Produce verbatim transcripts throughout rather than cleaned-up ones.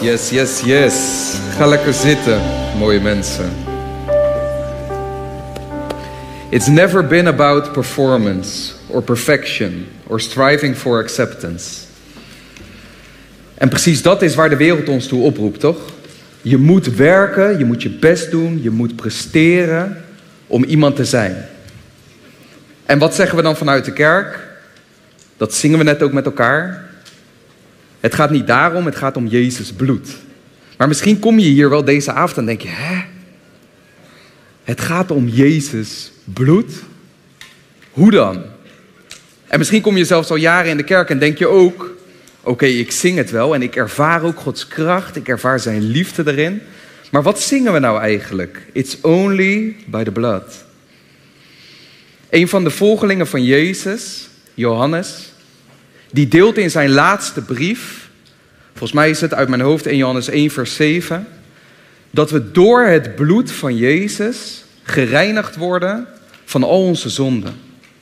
Yes, yes, yes. Ga lekker zitten, mooie mensen. It's never been about performance or perfection or striving for acceptance. En precies dat is waar de wereld ons toe oproept, toch? Je moet werken, je moet je best doen, je moet presteren om iemand te zijn. En wat zeggen we dan vanuit de kerk? Dat zingen we net ook met elkaar. Het gaat niet daarom, het gaat om Jezus bloed. Maar misschien kom je hier wel deze avond en denk je, hè? Het gaat om Jezus bloed? Hoe dan? En misschien kom je zelfs al jaren in de kerk en denk je ook, oké, okay, ik zing het wel en ik ervaar ook Gods kracht, ik ervaar zijn liefde erin. Maar wat zingen we nou eigenlijk? It's only by the blood. Een van de volgelingen van Jezus, Johannes, die deelt in zijn laatste brief, volgens mij is het uit mijn hoofd in Johannes één vers zeven, dat we door het bloed van Jezus gereinigd worden van al onze zonden.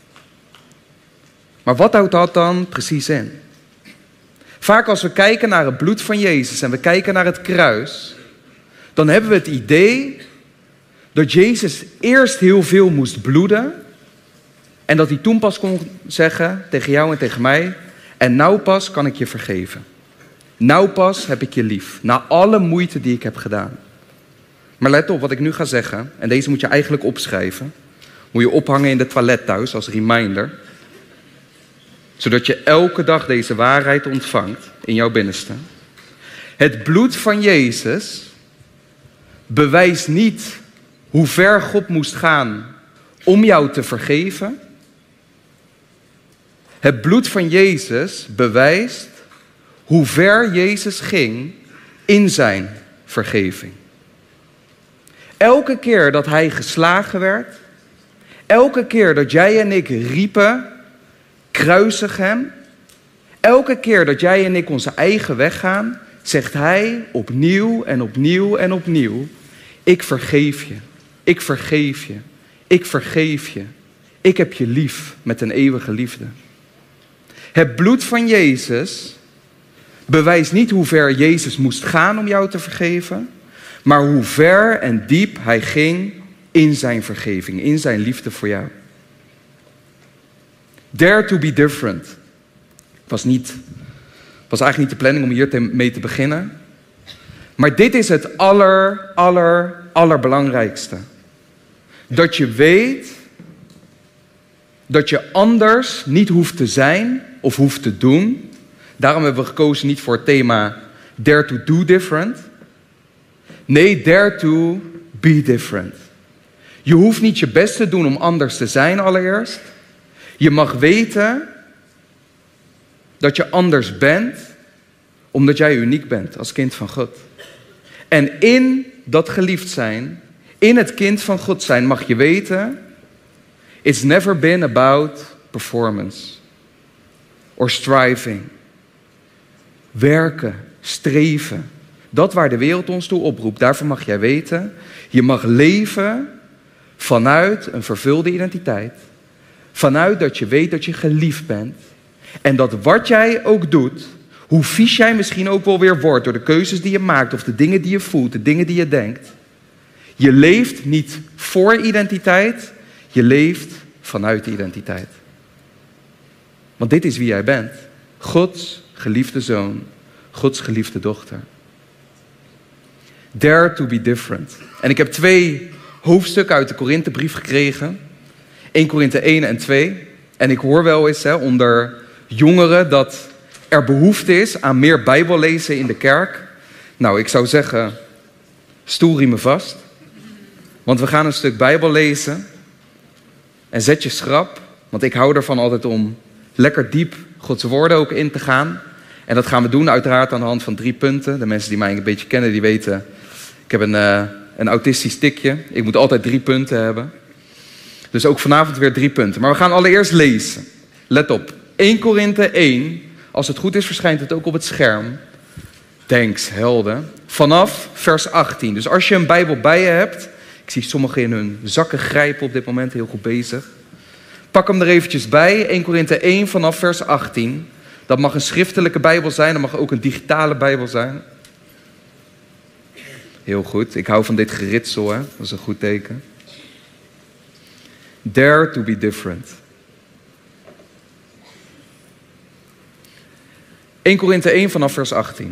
Maar wat houdt dat dan precies in? Vaak als we kijken naar het bloed van Jezus en we kijken naar het kruis, dan hebben we het idee dat Jezus eerst heel veel moest bloeden en dat hij toen pas kon zeggen tegen jou en tegen mij, en nou pas kan ik je vergeven. Nou pas heb ik je lief, na alle moeite die ik heb gedaan. Maar let op wat ik nu ga zeggen, en deze moet je eigenlijk opschrijven. Moet je ophangen in de toilet thuis als reminder. Zodat je elke dag deze waarheid ontvangt in jouw binnenste. Het bloed van Jezus bewijst niet hoe ver God moest gaan om jou te vergeven. Het bloed van Jezus bewijst hoe ver Jezus ging in zijn vergeving. Elke keer dat hij geslagen werd, elke keer dat jij en ik riepen, kruisig hem, elke keer dat jij en ik onze eigen weg gaan, zegt hij opnieuw en opnieuw en opnieuw, ik vergeef je, ik vergeef je, ik vergeef je, ik heb je lief met een eeuwige liefde. Het bloed van Jezus bewijst niet hoe ver Jezus moest gaan om jou te vergeven, maar hoe ver en diep hij ging in zijn vergeving, in zijn liefde voor jou. Dare to be different. Was, niet, was eigenlijk niet de planning om hier te, mee te beginnen. Maar dit is het aller, aller, allerbelangrijkste. Dat je weet dat je anders niet hoeft te zijn of hoeft te doen. Daarom hebben we gekozen niet voor het thema Dare to do different. Nee, dare to be different. Je hoeft niet je best te doen om anders te zijn allereerst. Je mag weten dat je anders bent, omdat jij uniek bent als kind van God. En in dat geliefd zijn, in het kind van God zijn, mag je weten, it's never been about performance or striving. Werken, streven. Dat waar de wereld ons toe oproept, daarvoor mag jij weten, je mag leven vanuit een vervulde identiteit. Vanuit dat je weet dat je geliefd bent. En dat wat jij ook doet, hoe vies jij misschien ook wel weer wordt door de keuzes die je maakt of de dingen die je voelt, de dingen die je denkt. Je leeft niet voor identiteit, je leeft vanuit de identiteit. Want dit is wie jij bent. Gods geliefde zoon, Gods geliefde dochter. Dare to be different. En ik heb twee hoofdstukken uit de Korinthebrief gekregen. Eerste Korinthe één en twee. En ik hoor wel eens hè, onder jongeren dat er behoefte is aan meer Bijbel lezen in de kerk. Nou, ik zou zeggen, stoelriemen vast. Want we gaan een stuk Bijbel lezen. En zet je schrap. Want ik hou ervan altijd om lekker diep Gods woorden ook in te gaan. En dat gaan we doen uiteraard aan de hand van drie punten. De mensen die mij een beetje kennen, die weten, ik heb een, uh, een autistisch tikje. Ik moet altijd drie punten hebben. Dus ook vanavond weer drie punten. Maar we gaan allereerst lezen. Let op. Eerste Korinthe één. Als het goed is, verschijnt het ook op het scherm. Thanks, helden. Vanaf vers achttien. Dus als je een Bijbel bij je hebt. Ik zie sommigen in hun zakken grijpen op dit moment. Heel goed bezig. Pak hem er eventjes bij. Eerste Korinthe één vanaf vers achttien. Dat mag een schriftelijke Bijbel zijn. Dat mag ook een digitale Bijbel zijn. Heel goed. Ik hou van dit geritsel, hè. Dat is een goed teken. Dare to be different. Eerste Korinthe één vanaf vers achttien.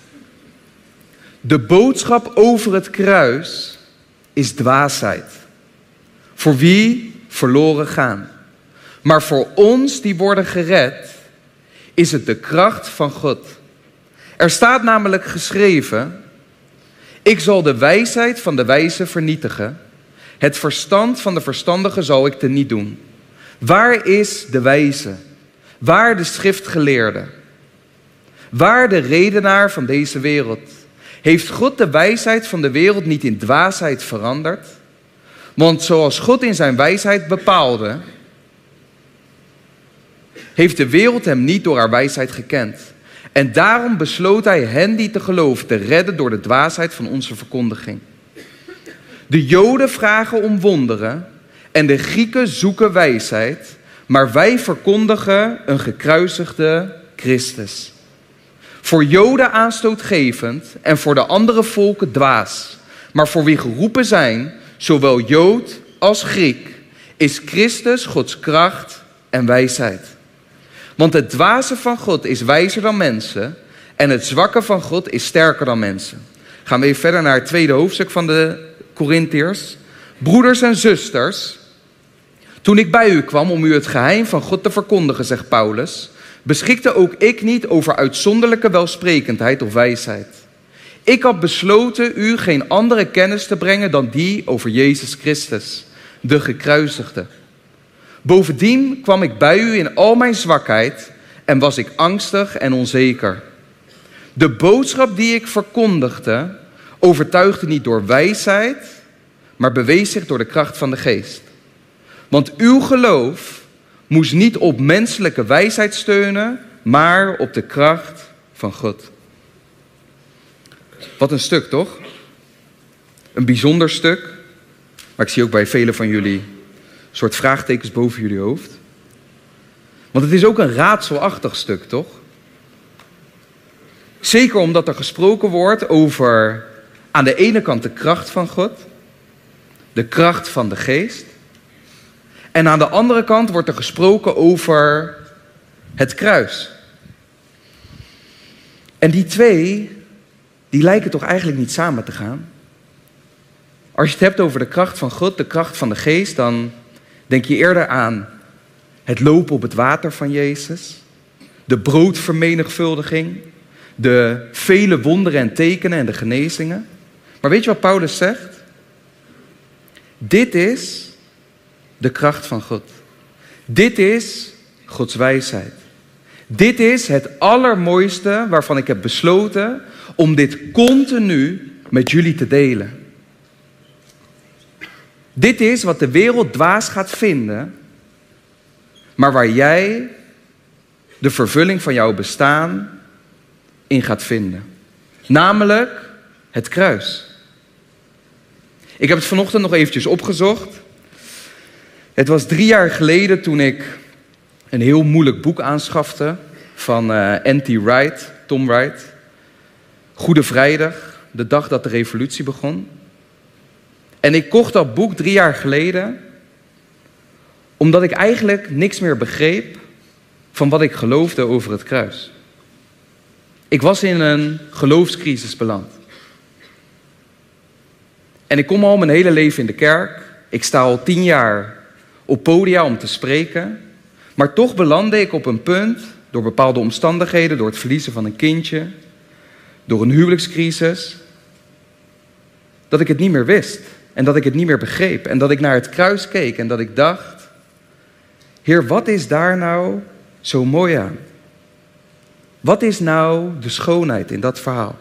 De boodschap over het kruis is dwaasheid. Voor wie verloren gaan. Maar voor ons die worden gered, is het de kracht van God. Er staat namelijk geschreven: ik zal de wijsheid van de wijze vernietigen. Het verstand van de verstandige zal ik teniet doen. Waar is de wijze? Waar de schriftgeleerde? Waar de redenaar van deze wereld? Heeft God de wijsheid van de wereld niet in dwaasheid veranderd? Want zoals God in zijn wijsheid bepaalde, heeft de wereld hem niet door haar wijsheid gekend. En daarom besloot hij hen die te geloven te redden door de dwaasheid van onze verkondiging. De Joden vragen om wonderen en de Grieken zoeken wijsheid, maar wij verkondigen een gekruisigde Christus. Voor Joden aanstootgevend en voor de andere volken dwaas. Maar voor wie geroepen zijn, zowel Jood als Griek, is Christus Gods kracht en wijsheid. Want het dwaze van God is wijzer dan mensen en het zwakke van God is sterker dan mensen. Gaan we even verder naar het tweede hoofdstuk van de Korintiërs. Broeders en zusters, toen ik bij u kwam om u het geheim van God te verkondigen, zegt Paulus, beschikte ook ik niet over uitzonderlijke welsprekendheid of wijsheid. Ik had besloten u geen andere kennis te brengen dan die over Jezus Christus, de gekruisigde. Bovendien kwam ik bij u in al mijn zwakheid en was ik angstig en onzeker. De boodschap die ik verkondigde overtuigde niet door wijsheid, maar bewees zich door de kracht van de geest. Want uw geloof moest niet op menselijke wijsheid steunen, maar op de kracht van God. Wat een stuk, toch? Een bijzonder stuk. Maar ik zie ook bij velen van jullie een soort vraagtekens boven jullie hoofd. Want het is ook een raadselachtig stuk, toch? Zeker omdat er gesproken wordt over aan de ene kant de kracht van God, de kracht van de geest. En aan de andere kant wordt er gesproken over het kruis. En die twee, die lijken toch eigenlijk niet samen te gaan? Als je het hebt over de kracht van God, de kracht van de geest, dan denk je eerder aan het lopen op het water van Jezus, de broodvermenigvuldiging, de vele wonderen en tekenen en de genezingen. Maar weet je wat Paulus zegt? Dit is de kracht van God. Dit is Gods wijsheid. Dit is het allermooiste waarvan ik heb besloten om dit continu met jullie te delen. Dit is wat de wereld dwaas gaat vinden, maar waar jij de vervulling van jouw bestaan in gaat vinden. Namelijk het kruis. Ik heb het vanochtend nog eventjes opgezocht. Het was drie jaar geleden toen ik een heel moeilijk boek aanschafte van uh, N T Wright, Tom Wright. Goede Vrijdag, de dag dat de revolutie begon. En ik kocht dat boek drie jaar geleden omdat ik eigenlijk niks meer begreep van wat ik geloofde over het kruis. Ik was in een geloofscrisis beland. En ik kom al mijn hele leven in de kerk. Ik sta al tien jaar op podia om te spreken. Maar toch belandde ik op een punt, door bepaalde omstandigheden, door het verliezen van een kindje, door een huwelijkscrisis, dat ik het niet meer wist. En dat ik het niet meer begreep. En dat ik naar het kruis keek en dat ik dacht, Heer, wat is daar nou zo mooi aan? Wat is nou de schoonheid in dat verhaal?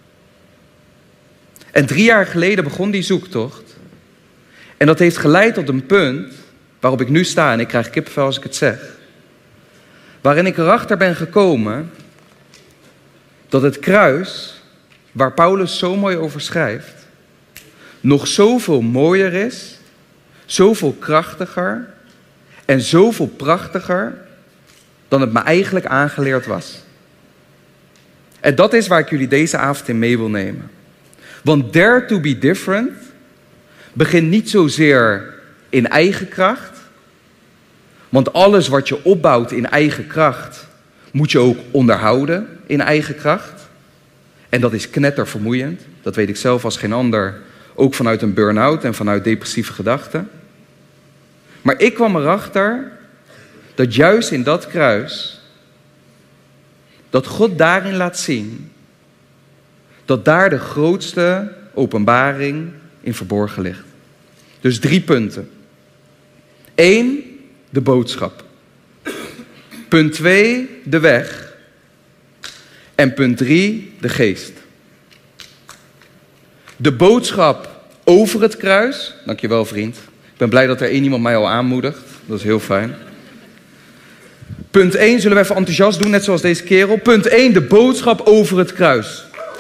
En drie jaar geleden begon die zoektocht. En dat heeft geleid tot een punt waarop ik nu sta, en ik krijg kippenvel als ik het zeg. Waarin ik erachter ben gekomen dat het kruis, waar Paulus zo mooi over schrijft, nog zoveel mooier is, zoveel krachtiger en zoveel prachtiger dan het me eigenlijk aangeleerd was. En dat is waar ik jullie deze avond in mee wil nemen. Want dare to be different begint niet zozeer in eigen kracht. Want alles wat je opbouwt in eigen kracht, moet je ook onderhouden in eigen kracht. En dat is knettervermoeiend. Dat weet ik zelf als geen ander. Ook vanuit een burn-out en vanuit depressieve gedachten. Maar ik kwam erachter dat juist in dat kruis, dat God daarin laat zien, dat daar de grootste openbaring in verborgen ligt. Dus drie punten. Eén, de boodschap. Punt twee, de weg. En punt drie, de geest. De boodschap over het kruis. Dankjewel, vriend. Ik ben blij dat er één iemand mij al aanmoedigt. Dat is heel fijn. Punt één, zullen we even enthousiast doen, net zoals deze kerel. Punt één, de boodschap over het kruis.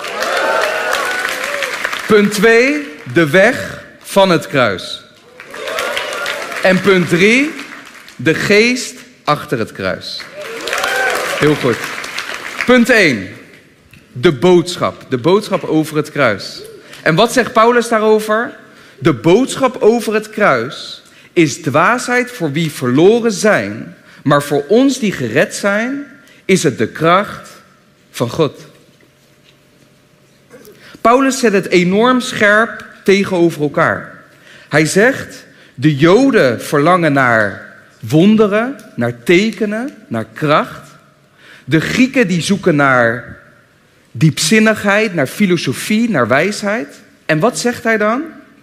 Punt twee, de weg van het kruis. En punt drie, de geest achter het kruis. Heel goed. Punt één, de boodschap. De boodschap over het kruis. En wat zegt Paulus daarover? De boodschap over het kruis is dwaasheid voor wie verloren zijn, maar voor ons die gered zijn, is het de kracht van God. Paulus zet het enorm scherp tegenover elkaar. Hij zegt, de Joden verlangen naar wonderen, naar tekenen, naar kracht. De Grieken die zoeken naar diepzinnigheid, naar filosofie, naar wijsheid. En wat zegt hij dan?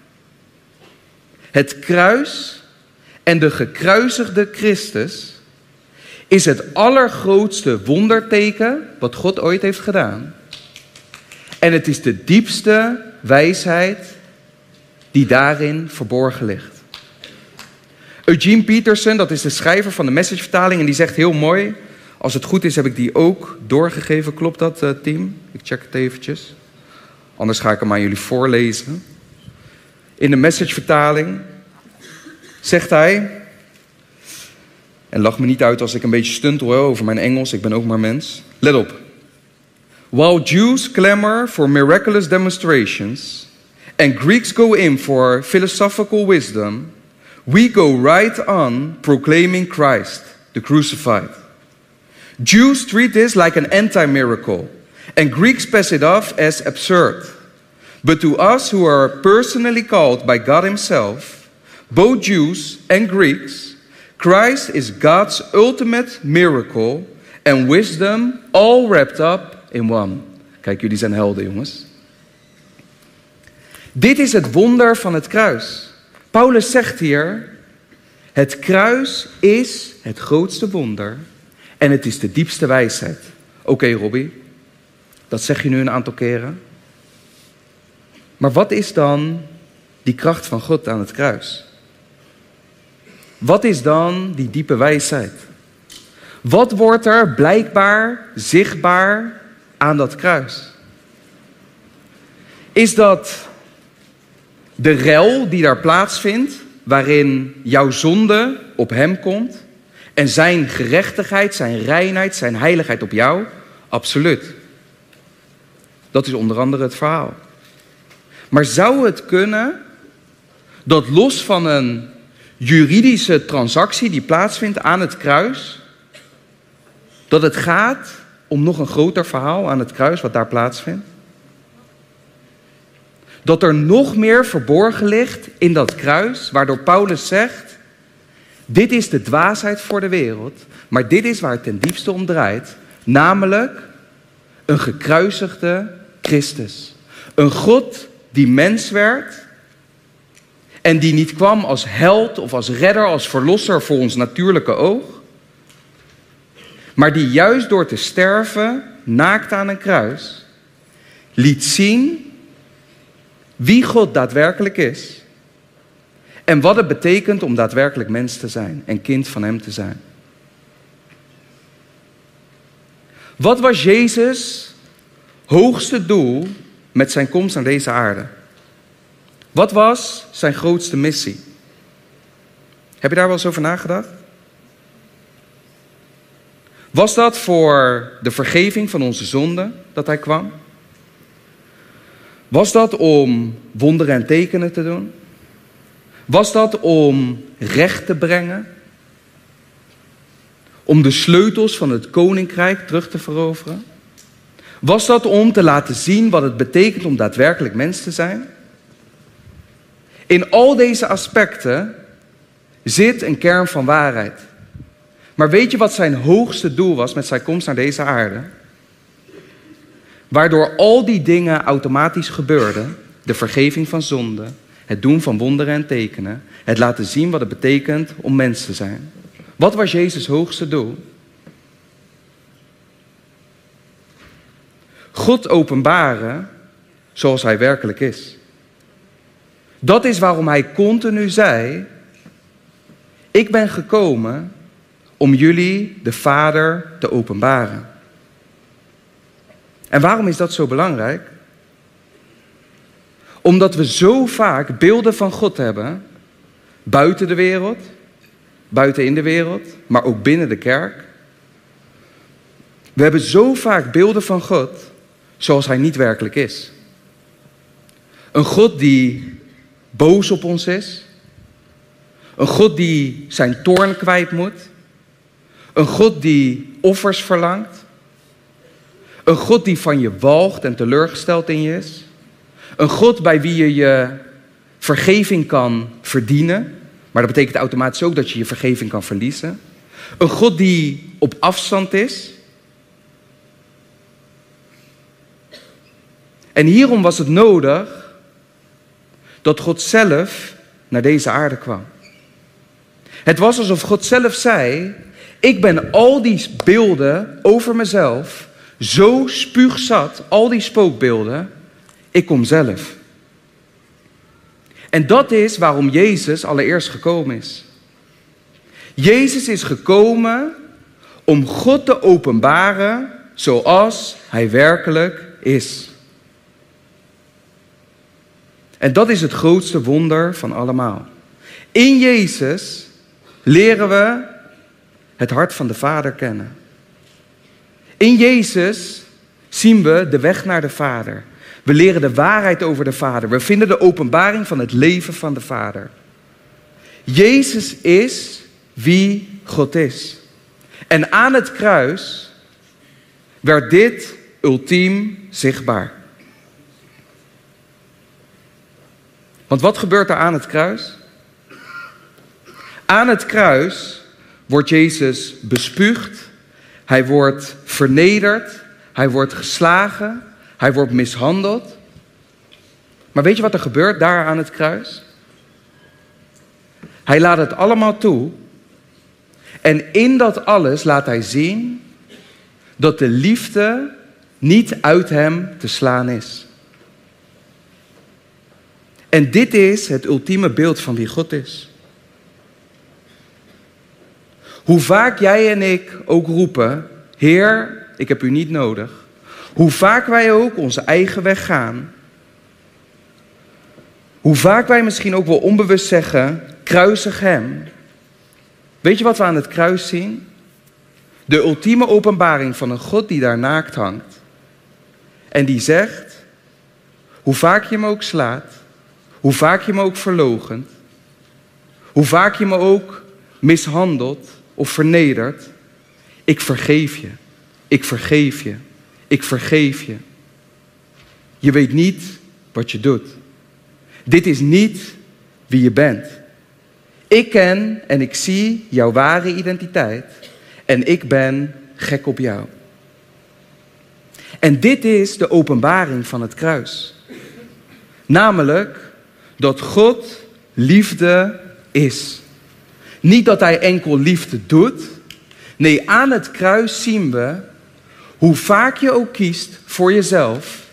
Het kruis en de gekruisigde Christus is het allergrootste wonderteken wat God ooit heeft gedaan. En het is de diepste wijsheid die daarin verborgen ligt. Eugene Peterson, dat is de schrijver van de Message-vertaling, en die zegt heel mooi, als het goed is heb ik die ook doorgegeven, klopt dat, uh, team? Ik check het eventjes. Anders ga ik hem aan jullie voorlezen. In de Message-vertaling zegt hij, en lach me niet uit als ik een beetje stuntel over mijn Engels, ik ben ook maar mens. Let op. While Jews clamor for miraculous demonstrations and Greeks go in for philosophical wisdom, we go right on proclaiming Christ, the crucified. Jews treat this like an anti-miracle, and Greeks pass it off as absurd. But to us who are personally called by God himself, both Jews and Greeks, Christ is God's ultimate miracle and wisdom all wrapped up in one. Kijk, jullie zijn helden, jongens. Dit is het wonder van het kruis. Paulus zegt hier, het kruis is het grootste wonder en het is de diepste wijsheid. Oké, okay, Robbie, dat zeg je nu een aantal keren. Maar wat is dan die kracht van God aan het kruis? Wat is dan die diepe wijsheid? Wat wordt er blijkbaar, zichtbaar aan dat kruis? Is dat de rel die daar plaatsvindt, waarin jouw zonde op hem komt en zijn gerechtigheid, zijn reinheid, zijn heiligheid op jou? Absoluut. Dat is onder andere het verhaal. Maar zou het kunnen dat los van een juridische transactie die plaatsvindt aan het kruis, dat het gaat om nog een groter verhaal aan het kruis wat daar plaatsvindt? Dat er nog meer verborgen ligt in dat kruis, waardoor Paulus zegt, dit is de dwaasheid voor de wereld, maar dit is waar het ten diepste om draait, namelijk een gekruisigde Christus. Een God die mens werd en die niet kwam als held of als redder, als verlosser voor ons natuurlijke oog, maar die juist door te sterven, naakt aan een kruis, liet zien wie God daadwerkelijk is en wat het betekent om daadwerkelijk mens te zijn en kind van hem te zijn. Wat was Jezus' hoogste doel met zijn komst naar deze aarde? Wat was zijn grootste missie? Heb je daar wel eens over nagedacht? Was dat voor de vergeving van onze zonden dat hij kwam? Was dat om wonderen en tekenen te doen? Was dat om recht te brengen? Om de sleutels van het koninkrijk terug te veroveren? Was dat om te laten zien wat het betekent om daadwerkelijk mens te zijn? In al deze aspecten zit een kern van waarheid. Maar weet je wat zijn hoogste doel was met zijn komst naar deze aarde? Waardoor al die dingen automatisch gebeurden, de vergeving van zonde, het doen van wonderen en tekenen, het laten zien wat het betekent om mens te zijn. Wat was Jezus' hoogste doel? God openbaren zoals hij werkelijk is. Dat is waarom hij continu zei, ik ben gekomen om jullie de Vader te openbaren. En waarom is dat zo belangrijk? Omdat we zo vaak beelden van God hebben, buiten de wereld, buiten in de wereld, maar ook binnen de kerk. We hebben zo vaak beelden van God zoals hij niet werkelijk is. Een God die boos op ons is. Een God die zijn toorn kwijt moet. Een God die offers verlangt. Een God die van je walgt en teleurgesteld in je is. Een God bij wie je je vergeving kan verdienen. Maar dat betekent automatisch ook dat je je vergeving kan verliezen. Een God die op afstand is. En hierom was het nodig dat God zelf naar deze aarde kwam. Het was alsof God zelf zei, ik ben al die beelden over mezelf zo spuugzat, al die spookbeelden, ik kom zelf. En dat is waarom Jezus allereerst gekomen is. Jezus is gekomen om God te openbaren zoals hij werkelijk is. En dat is het grootste wonder van allemaal. In Jezus leren we het hart van de Vader kennen. In Jezus zien we de weg naar de Vader. We leren de waarheid over de Vader. We vinden de openbaring van het leven van de Vader. Jezus is wie God is. En aan het kruis werd dit ultiem zichtbaar. Want wat gebeurt er aan het kruis? Aan het kruis wordt Jezus bespuugd. Hij wordt vernederd. Hij wordt geslagen. Hij wordt mishandeld. Maar weet je wat er gebeurt daar aan het kruis? Hij laat het allemaal toe. En in dat alles laat hij zien dat de liefde niet uit hem te slaan is. En dit is het ultieme beeld van wie God is. Hoe vaak jij en ik ook roepen, Heer, ik heb u niet nodig. Hoe vaak wij ook onze eigen weg gaan. Hoe vaak wij misschien ook wel onbewust zeggen, kruisig hem. Weet je wat we aan het kruis zien? De ultieme openbaring van een God die daar naakt hangt. En die zegt, hoe vaak je me ook slaat, hoe vaak je me ook verloochent, hoe vaak je me ook mishandelt of vernedert, ik vergeef je, ik vergeef je, ik vergeef je. Je weet niet wat je doet. Dit is niet wie je bent. Ik ken en ik zie jouw ware identiteit en ik ben gek op jou. En dit is de openbaring van het kruis. Namelijk dat God liefde is. Niet dat hij enkel liefde doet. Nee, aan het kruis zien we hoe vaak je ook kiest voor jezelf.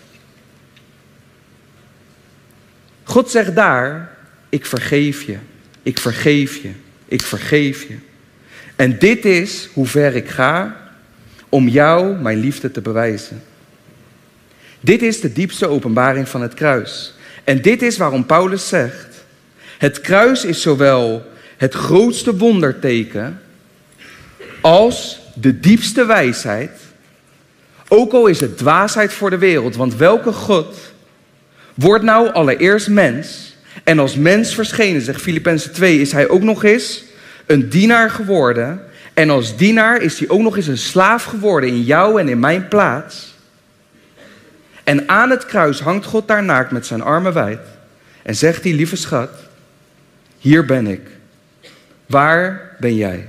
God zegt daar, ik vergeef je, ik vergeef je, ik vergeef je. En dit is hoe ver ik ga om jou mijn liefde te bewijzen. Dit is de diepste openbaring van het kruis. En dit is waarom Paulus zegt, het kruis is zowel het grootste wonderteken als de diepste wijsheid. Ook al is het dwaasheid voor de wereld, want welke God Word nou allereerst mens. En als mens verschenen, zegt Filippenzen twee, is hij ook nog eens een dienaar geworden. En als dienaar is hij ook nog eens een slaaf geworden in jou en in mijn plaats. En aan het kruis hangt God daar naakt met zijn armen wijd. En zegt hij, lieve schat, hier ben ik. Waar ben jij?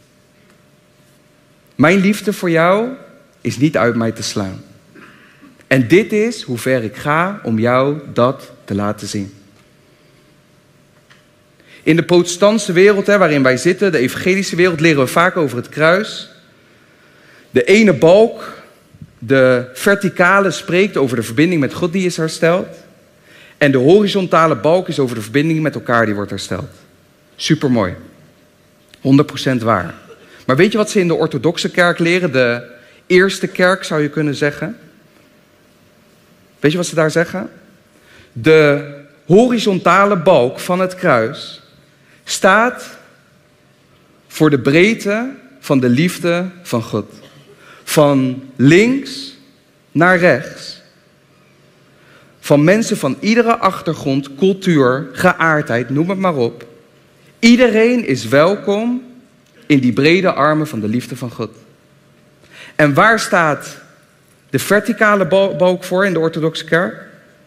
Mijn liefde voor jou is niet uit mij te slaan. En dit is hoe ver ik ga om jou dat te laten zien. In de protestantse wereld, hè, waarin wij zitten, de evangelische wereld, leren we vaak over het kruis. De ene balk, de verticale, spreekt over de verbinding met God die is hersteld. En de horizontale balk is over de verbinding met elkaar die wordt hersteld. Supermooi. honderd procent waar. Maar weet je wat ze in de orthodoxe kerk leren? De eerste kerk zou je kunnen zeggen. Weet je wat ze daar zeggen? De horizontale balk van het kruis staat voor de breedte van de liefde van God. Van links naar rechts. Van mensen van iedere achtergrond, cultuur, geaardheid, noem het maar op. Iedereen is welkom in die brede armen van de liefde van God. En waar staat de verticale balk voor in de orthodoxe kerk?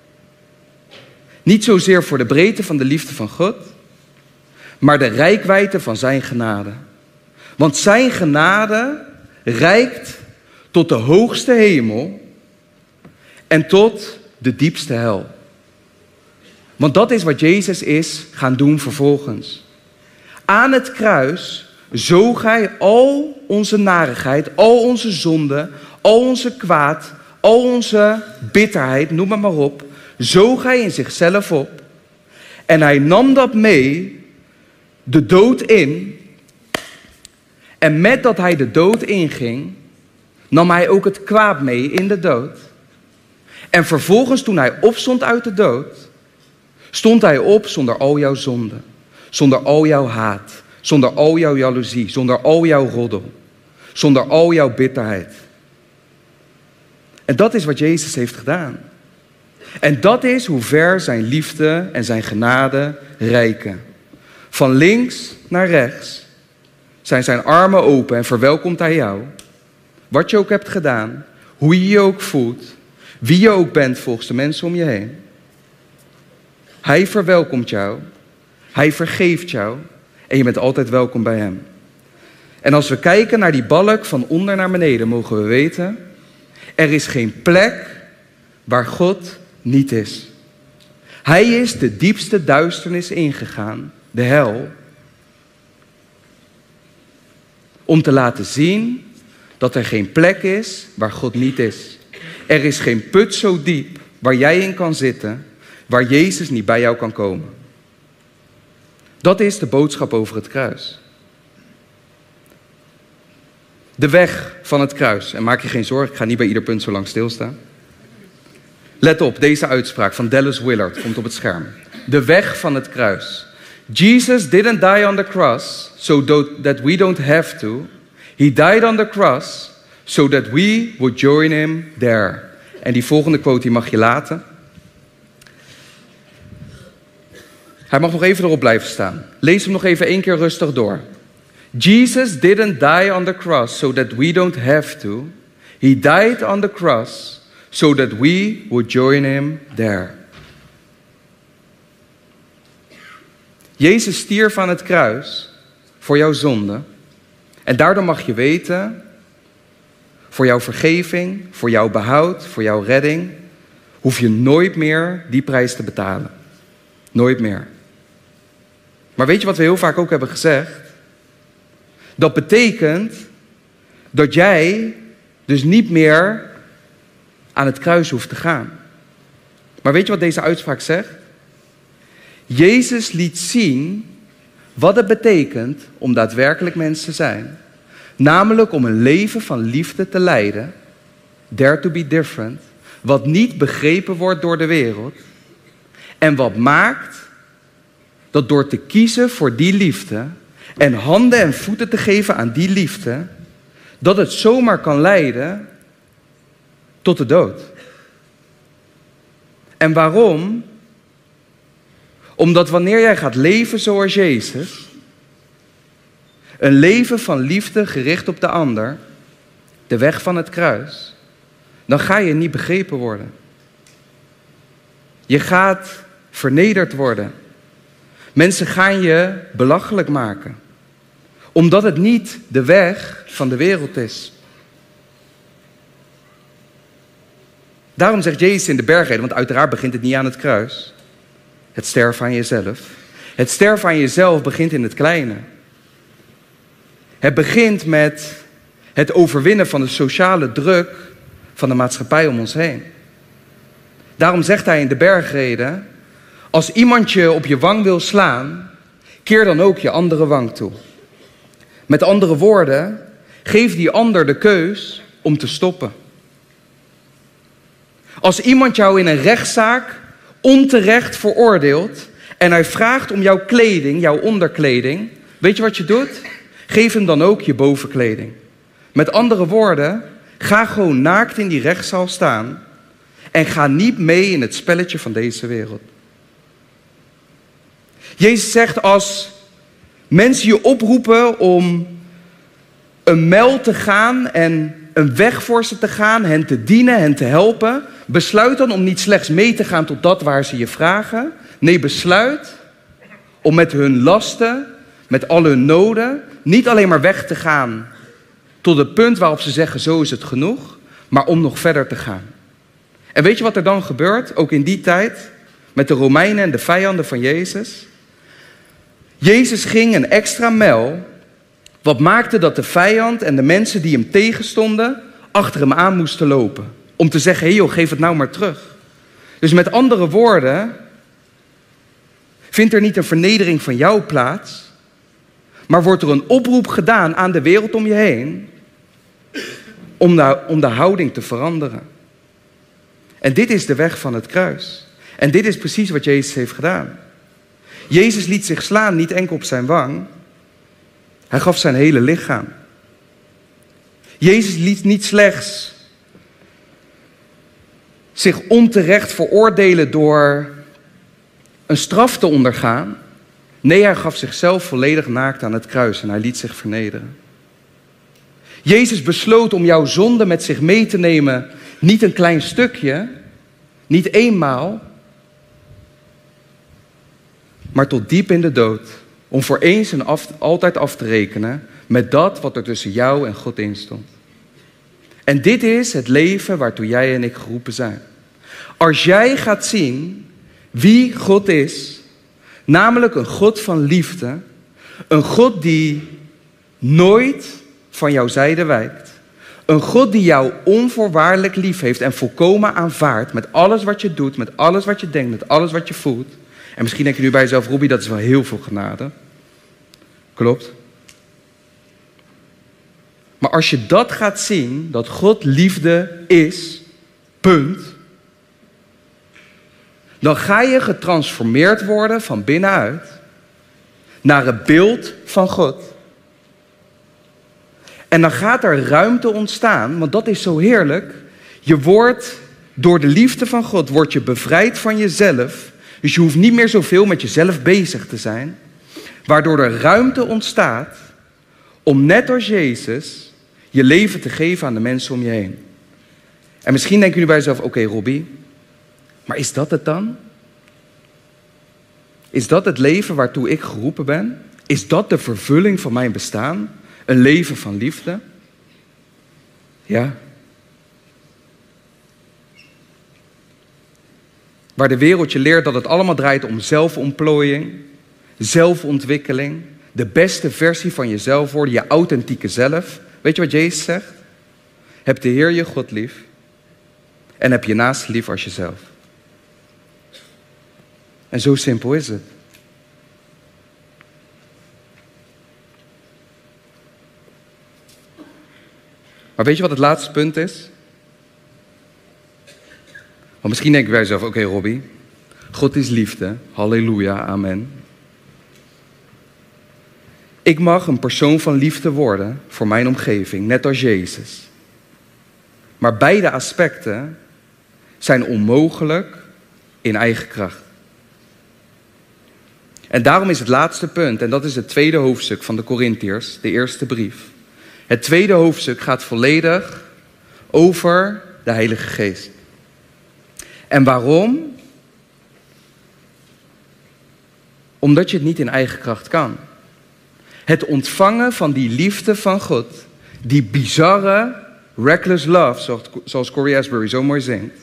Niet zozeer voor de breedte van de liefde van God, maar de reikwijdte van zijn genade. Want zijn genade reikt tot de hoogste hemel en tot de diepste hel. Want dat is wat Jezus is gaan doen vervolgens. Aan het kruis zoog hij al onze narigheid, al onze zonde, al onze kwaad, al onze bitterheid, noem het maar op, zoog hij in zichzelf op. En hij nam dat mee, de dood in. En met dat hij de dood inging, nam hij ook het kwaad mee in de dood. En vervolgens, toen hij opstond uit de dood, stond hij op zonder al jouw zonde, zonder al jouw haat, zonder al jouw jaloezie, zonder al jouw roddel, zonder al jouw bitterheid. En dat is wat Jezus heeft gedaan. En dat is hoe ver zijn liefde en zijn genade reiken. Van links naar rechts zijn zijn armen open en verwelkomt hij jou. Wat je ook hebt gedaan, hoe je je ook voelt, wie je ook bent volgens de mensen om je heen. Hij verwelkomt jou, hij vergeeft jou en je bent altijd welkom bij hem. En als we kijken naar die balk van onder naar beneden, mogen we weten, er is geen plek waar God niet is. Hij is de diepste duisternis ingegaan, de hel, om te laten zien dat er geen plek is waar God niet is. Er is geen put zo diep waar jij in kan zitten, waar Jezus niet bij jou kan komen. Dat is de boodschap over het kruis. De weg van het kruis. En maak je geen zorgen, ik ga niet bij ieder punt zo lang stilstaan. Let op, deze uitspraak van Dallas Willard komt op het scherm. De weg van het kruis. Jesus didn't die on the cross so that we don't have to. He died on the cross so that we would join him there. En die volgende quote die mag je laten. Hij mag nog even erop blijven staan. Lees hem nog even één keer rustig door. Jesus didn't die on the cross so that we don't have to. He died on the cross so that we would join him there. Jezus stierf aan het kruis voor jouw zonde. En daardoor mag je weten, voor jouw vergeving, voor jouw behoud, voor jouw redding, hoef je nooit meer die prijs te betalen. Nooit meer. Maar weet je wat we heel vaak ook hebben gezegd? Dat betekent dat jij dus niet meer aan het kruis hoeft te gaan. Maar weet je wat deze uitspraak zegt? Jezus liet zien wat het betekent om daadwerkelijk mens te zijn. Namelijk om een leven van liefde te leiden. Dare to be different. Wat niet begrepen wordt door de wereld. En wat maakt dat door te kiezen voor die liefde en handen en voeten te geven aan die liefde, dat het zomaar kan leiden tot de dood. En waarom? Omdat wanneer jij gaat leven zoals Jezus, een leven van liefde gericht op de ander, de weg van het kruis, dan ga je niet begrepen worden. Je gaat vernederd worden. Mensen gaan je belachelijk maken. Omdat het niet de weg van de wereld is. Daarom zegt Jezus in de bergreden, want uiteraard begint het niet aan het kruis. Het sterven aan jezelf. Het sterven aan jezelf begint in het kleine. Het begint met het overwinnen van de sociale druk van de maatschappij om ons heen. Daarom zegt hij in de bergreden, als iemand je op je wang wil slaan, keer dan ook je andere wang toe. Met andere woorden, geef die ander de keus om te stoppen. Als iemand jou in een rechtszaak onterecht veroordeelt en hij vraagt om jouw kleding, jouw onderkleding, weet je wat je doet? Geef hem dan ook je bovenkleding. Met andere woorden, ga gewoon naakt in die rechtszaal staan en ga niet mee in het spelletje van deze wereld. Jezus zegt, als mensen je oproepen om een mijl te gaan en een weg voor ze te gaan, hen te dienen, hen te helpen, besluit dan om niet slechts mee te gaan tot dat waar ze je vragen. Nee, besluit om met hun lasten, met al hun noden, niet alleen maar weg te gaan tot het punt waarop ze zeggen, zo is het genoeg, maar om nog verder te gaan. En weet je wat er dan gebeurt, ook in die tijd, met de Romeinen en de vijanden van Jezus? Jezus ging een extra mijl, wat maakte dat de vijand en de mensen die hem tegenstonden, achter hem aan moesten lopen. Om te zeggen, hé joh, geef het nou maar terug. Dus met andere woorden, vindt er niet een vernedering van jou plaats, maar wordt er een oproep gedaan aan de wereld om je heen, om de, om de houding te veranderen. En dit is de weg van het kruis. En dit is precies wat Jezus heeft gedaan. Jezus liet zich slaan, niet enkel op zijn wang. Hij gaf zijn hele lichaam. Jezus liet niet slechts zich onterecht veroordelen door een straf te ondergaan. Nee, hij gaf zichzelf volledig naakt aan het kruis en hij liet zich vernederen. Jezus besloot om jouw zonde met zich mee te nemen, niet een klein stukje, niet eenmaal, maar tot diep in de dood. Om voor eens en af, altijd af te rekenen met dat wat er tussen jou en God in stond. En dit is het leven waartoe jij en ik geroepen zijn. Als jij gaat zien wie God is, namelijk een God van liefde, een God die nooit van jouw zijde wijkt, een God die jou onvoorwaardelijk lief heeft en volkomen aanvaardt met alles wat je doet, met alles wat je denkt, met alles wat je voelt. En misschien denk je nu bij jezelf, Robbie, dat is wel heel veel genade. Klopt. Maar als je dat gaat zien, dat God liefde is, punt, dan ga je getransformeerd worden van binnenuit naar het beeld van God. En dan gaat er ruimte ontstaan, want dat is zo heerlijk. Je wordt door de liefde van God, word je bevrijd van jezelf. Dus je hoeft niet meer zoveel met jezelf bezig te zijn. Waardoor er ruimte ontstaat om net als Jezus je leven te geven aan de mensen om je heen. En misschien denk je nu bij jezelf, oké okay, Robbie, maar is dat het dan? Is dat het leven waartoe ik geroepen ben? Is dat de vervulling van mijn bestaan? Een leven van liefde? Ja. Waar de wereld je leert dat het allemaal draait om zelfontplooiing, zelfontwikkeling, de beste versie van jezelf worden, je authentieke zelf. Weet je wat Jezus zegt? Heb de Heer je God lief en heb je naast lief als jezelf. En zo simpel is het. Maar weet je wat het laatste punt is? Want misschien denk ik bij jezelf, oké okay, Robbie, God is liefde, halleluja, amen. Ik mag een persoon van liefde worden voor mijn omgeving, net als Jezus. Maar beide aspecten zijn onmogelijk in eigen kracht. En daarom is het laatste punt, en dat is het tweede hoofdstuk van de Korintiërs, de eerste brief. Het tweede hoofdstuk gaat volledig over de Heilige Geest. En waarom? Omdat je het niet in eigen kracht kan. Het ontvangen van die liefde van God, die bizarre, reckless love, zoals Corey Asbury zo mooi zingt,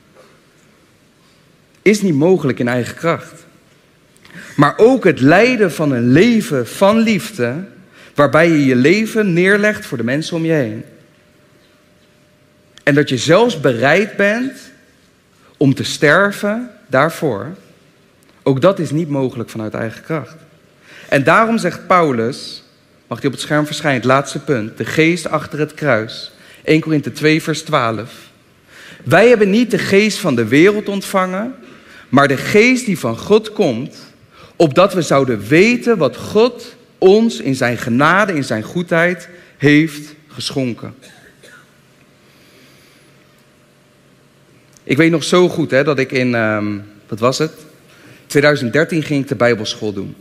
is niet mogelijk in eigen kracht. Maar ook het leiden van een leven van liefde, waarbij je je leven neerlegt voor de mensen om je heen. En dat je zelfs bereid bent om te sterven daarvoor. Ook dat is niet mogelijk vanuit eigen kracht. En daarom zegt Paulus, mag die op het scherm verschijnen, het laatste punt, de geest achter het kruis. Eerste Korinthe twee vers twaalf. Wij hebben niet de geest van de wereld ontvangen, maar de geest die van God komt, opdat we zouden weten wat God ons in zijn genade, in zijn goedheid heeft geschonken. Ik weet nog zo goed hè, dat ik in, um, wat was het? twintig dertien ging ik de Bijbelschool doen.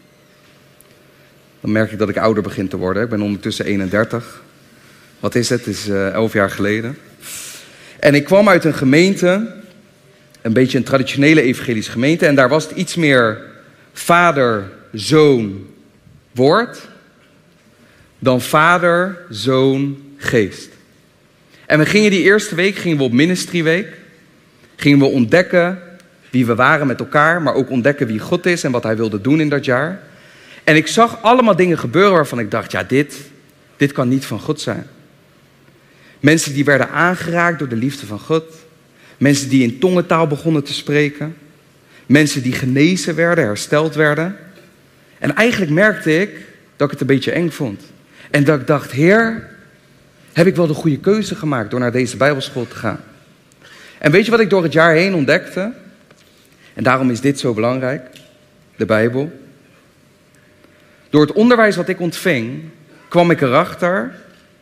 Dan merk ik dat ik ouder begin te worden. Ik ben ondertussen eenendertig. Wat is het? Het is uh, elf jaar geleden. En ik kwam uit een gemeente, een beetje een traditionele evangelische gemeente. En daar was het iets meer vader, zoon, woord, dan vader, zoon, geest. En we gingen die eerste week, gingen we op ministryweek. Gingen we ontdekken wie we waren met elkaar, maar ook ontdekken wie God is en wat hij wilde doen in dat jaar. En ik zag allemaal dingen gebeuren waarvan ik dacht, ja, dit, dit kan niet van God zijn. Mensen die werden aangeraakt door de liefde van God. Mensen die in tongentaal begonnen te spreken. Mensen die genezen werden, hersteld werden. En eigenlijk merkte ik dat ik het een beetje eng vond. En dat ik dacht, Heer, heb ik wel de goede keuze gemaakt door naar deze Bijbelschool te gaan? En weet je wat ik door het jaar heen ontdekte? En daarom is dit zo belangrijk, de Bijbel. Door het onderwijs wat ik ontving, kwam ik erachter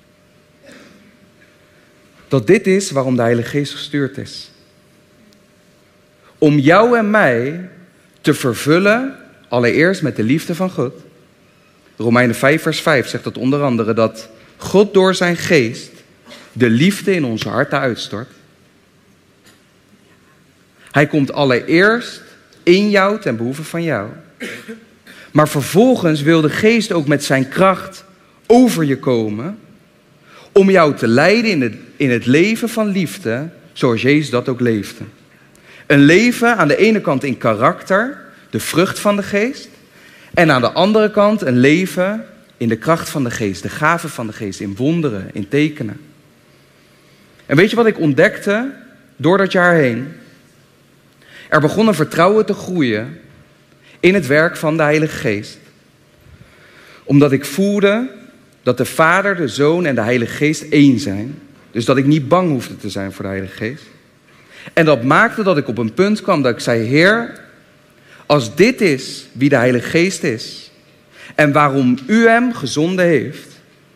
dat dit is waarom de Heilige Geest gestuurd is. Om jou en mij te vervullen, allereerst met de liefde van God. Romeinen vijf vers vijf zegt dat onder andere dat God door zijn geest de liefde in onze harten uitstort. Hij komt allereerst in jou ten behoeve van jou. Maar vervolgens wil de geest ook met zijn kracht over je komen om jou te leiden in het, in het leven van liefde zoals Jezus dat ook leefde. Een leven aan de ene kant in karakter, de vrucht van de geest. En aan de andere kant een leven in de kracht van de geest, de gaven van de geest, in wonderen, in tekenen. En weet je wat ik ontdekte door dat jaar heen? Er begon een vertrouwen te groeien in het werk van de Heilige Geest. Omdat ik voelde dat de Vader, de Zoon en de Heilige Geest één zijn. Dus dat ik niet bang hoefde te zijn voor de Heilige Geest. En dat maakte dat ik op een punt kwam dat ik zei, Heer, als dit is wie de Heilige Geest is en waarom u hem gezonden heeft,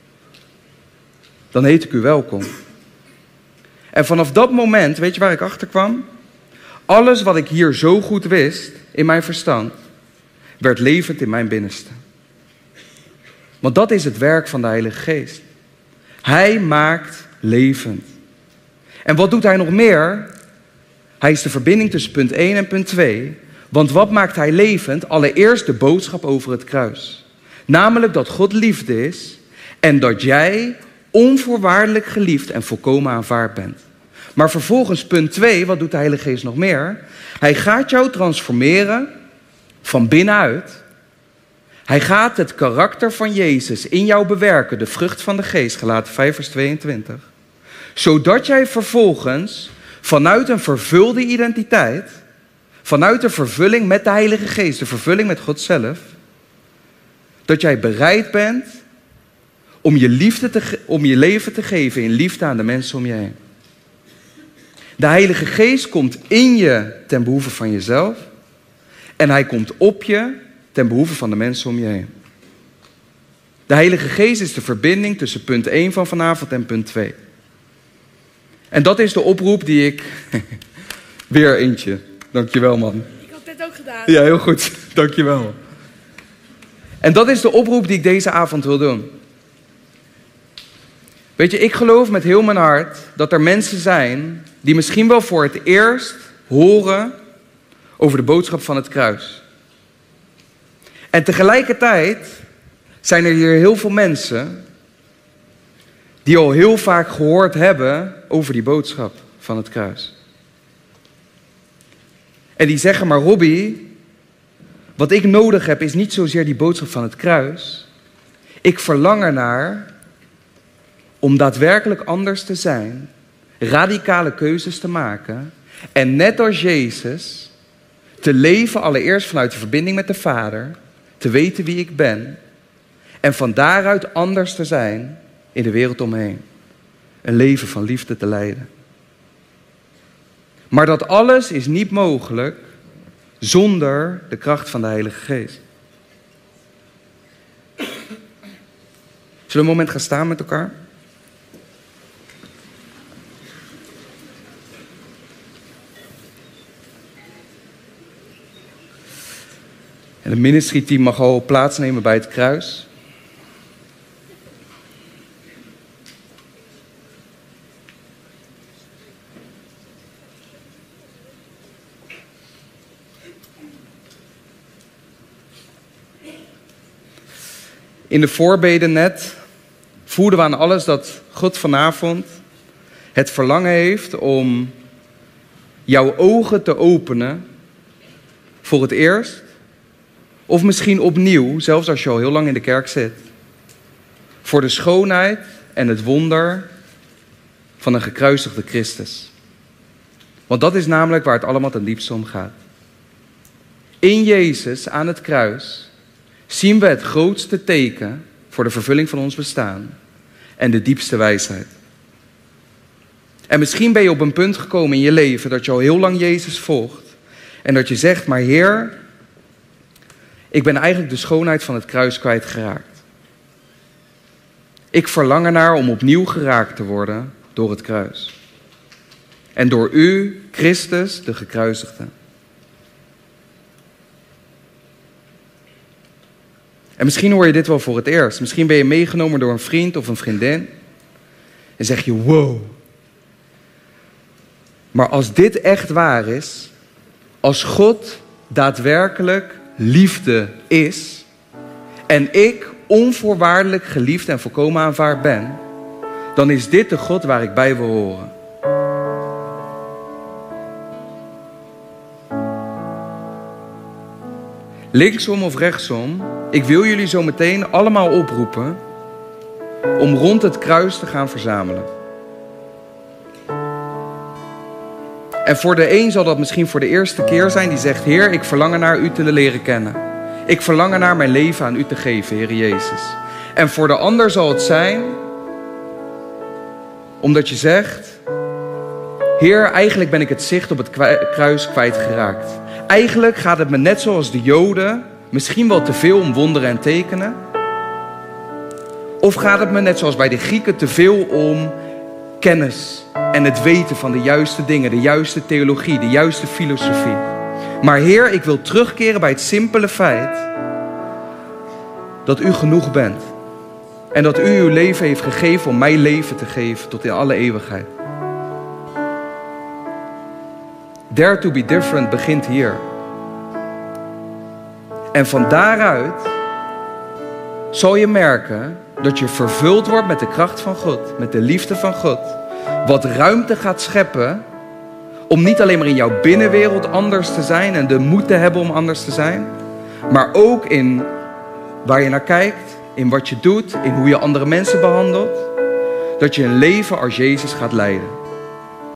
dan heet ik u welkom. En vanaf dat moment, weet je waar ik achter kwam? Alles wat ik hier zo goed wist in mijn verstand, werd levend in mijn binnenste. Want dat is het werk van de Heilige Geest. Hij maakt levend. En wat doet hij nog meer? Hij is de verbinding tussen punt één en punt twee. Want wat maakt hij levend? Allereerst de boodschap over het kruis. Namelijk dat God liefde is en dat jij onvoorwaardelijk geliefd en volkomen aanvaard bent. Maar vervolgens punt twee, wat doet de Heilige Geest nog meer? Hij gaat jou transformeren van binnenuit. Hij gaat het karakter van Jezus in jou bewerken, de vrucht van de Geest, Galaten vijf vers tweeëntwintig. Zodat jij vervolgens vanuit een vervulde identiteit, vanuit de vervulling met de Heilige Geest, de vervulling met God zelf, dat jij bereid bent om je, liefde te, om je leven te geven in liefde aan de mensen om je heen. De Heilige Geest komt in je ten behoeve van jezelf en hij komt op je ten behoeve van de mensen om je heen. De Heilige Geest is de verbinding tussen punt één van vanavond en punt twee. En dat is de oproep die ik... Weer eentje. Dankjewel, man. Ik had dit ook gedaan. Ja, heel goed. Dankjewel. En dat is de oproep die ik deze avond wil doen. Weet je, ik geloof met heel mijn hart dat er mensen zijn die misschien wel voor het eerst horen over de boodschap van het kruis. En tegelijkertijd zijn er hier heel veel mensen die al heel vaak gehoord hebben over die boodschap van het kruis. En die zeggen, maar Robbie, wat ik nodig heb is niet zozeer die boodschap van het kruis. Ik verlang ernaar om daadwerkelijk anders te zijn, radicale keuzes te maken en net als Jezus te leven allereerst vanuit de verbinding met de Vader, te weten wie ik ben en van daaruit anders te zijn in de wereld omheen. Een leven van liefde te leiden. Maar dat alles is niet mogelijk zonder de kracht van de Heilige Geest. Zullen we een moment gaan staan met elkaar? En het ministry team mag al plaatsnemen bij het kruis. In de voorbeden net voelden we aan alles dat God vanavond het verlangen heeft om jouw ogen te openen voor het eerst. Of misschien opnieuw, zelfs als je al heel lang in de kerk zit. Voor de schoonheid en het wonder van een gekruisigde Christus. Want dat is namelijk waar het allemaal ten diepste om gaat. In Jezus aan het kruis zien we het grootste teken voor de vervulling van ons bestaan en de diepste wijsheid. En misschien ben je op een punt gekomen in je leven dat je al heel lang Jezus volgt en dat je zegt, maar Heer, ik ben eigenlijk de schoonheid van het kruis kwijtgeraakt. Ik verlang ernaar om opnieuw geraakt te worden door het kruis. En door u, Christus, de gekruisigde. En misschien hoor je dit wel voor het eerst. Misschien ben je meegenomen door een vriend of een vriendin. En zeg je, wow. Maar als dit echt waar is, als God daadwerkelijk liefde is en ik onvoorwaardelijk geliefd en volkomen aanvaard ben, dan is dit de God waar ik bij wil horen. Linksom of rechtsom, ik wil jullie zo meteen allemaal oproepen om rond het kruis te gaan verzamelen. En voor de een zal dat misschien voor de eerste keer zijn die zegt, Heer, ik verlang ernaar u te leren kennen. Ik verlang ernaar mijn leven aan u te geven, Heer Jezus. En voor de ander zal het zijn, omdat je zegt, Heer, eigenlijk ben ik het zicht op het kruis kwijtgeraakt. Eigenlijk gaat het me net zoals de Joden, misschien wel te veel om wonderen en tekenen. Of gaat het me net zoals bij de Grieken te veel om kennis en het weten van de juiste dingen, de juiste theologie, de juiste filosofie. Maar Heer, ik wil terugkeren bij het simpele feit dat u genoeg bent. En dat u uw leven heeft gegeven om mij leven te geven tot in alle eeuwigheid. Dare to be different begint hier. En van daaruit zal je merken dat je vervuld wordt met de kracht van God, met de liefde van God. Wat ruimte gaat scheppen om niet alleen maar in jouw binnenwereld anders te zijn en de moed te hebben om anders te zijn, maar ook in waar je naar kijkt, in wat je doet, in hoe je andere mensen behandelt. Dat je een leven als Jezus gaat leiden.